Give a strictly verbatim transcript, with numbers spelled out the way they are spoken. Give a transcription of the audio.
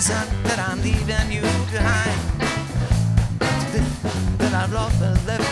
reason that I'm leaving you behind. That I've lost, left